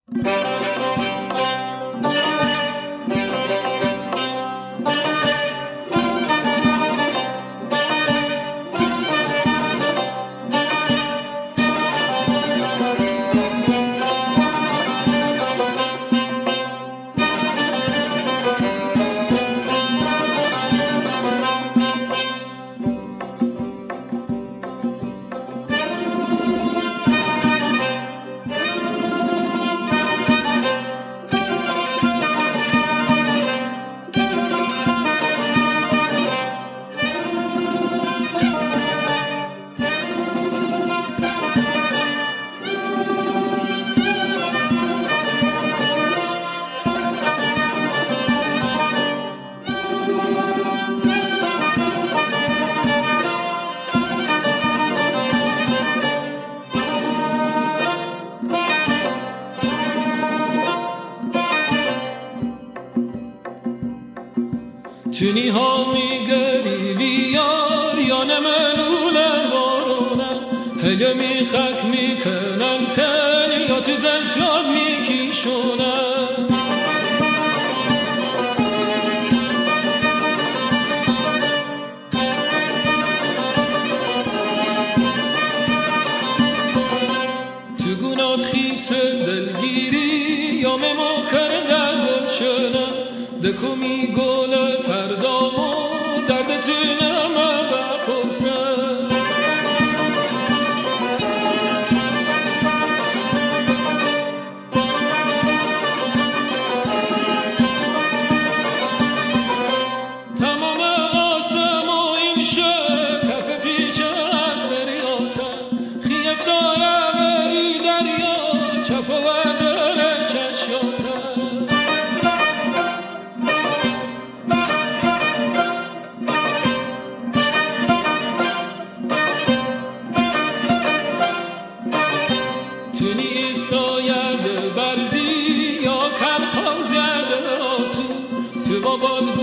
تونی ها میگری ویار یا نمنولن بارونن هگه میخک میکنن کن یا چیز انفیاد میکیشونن تو گونات خیس دلگیری یا مما کردن دل شنن دکو میگوله تردامو درد تینم بپرسن تمام آسم و این شه کف پیچ سریاتن خیفتای بری دریا چپ و دل چشاتن تونی ساید برزی یا کم خوزید آسو تو بابات